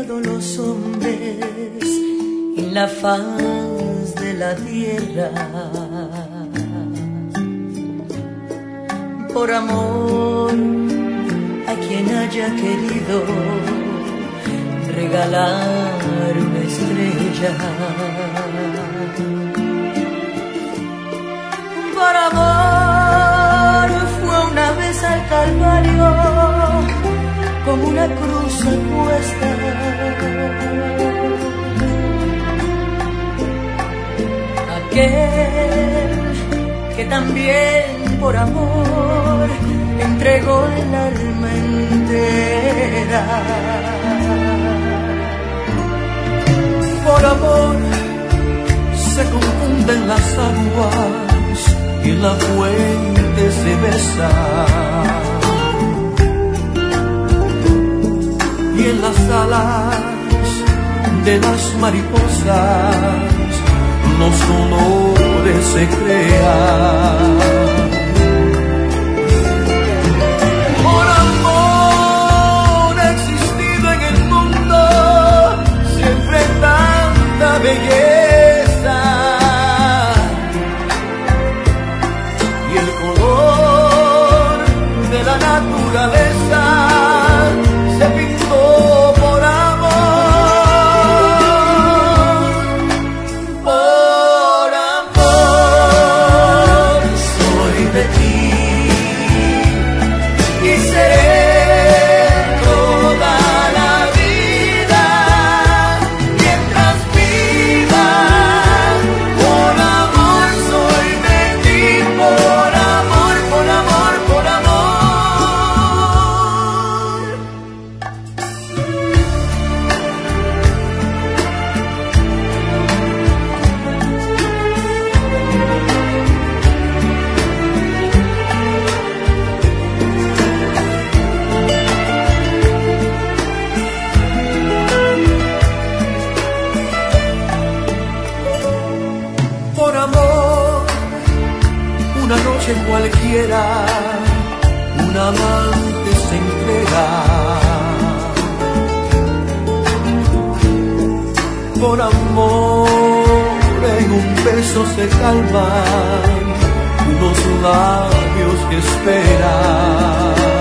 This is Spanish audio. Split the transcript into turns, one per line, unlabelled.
todos los hombres en la faz de la tierra. Por amor a quien haya querido regalar una estrella. Por amor fue una vez al Calvario como una cruz a cuesta. Aquel que también por amor entregó el alma entera. Por amor se confunden las aguas y en la fuente se besan, y en las alas de las mariposas los colores se crean. Por amor ha existido en el mundo siempre tanta belleza, y el color de la naturaleza se pintó por amor. Por amor soy de ti y seré toda la vida mientras viva. Por amor soy de ti, por amor, por amor, por amor. Por amor, una noche cualquiera, un amante se entrega. Por amor, en un beso se calman unos labios que esperan.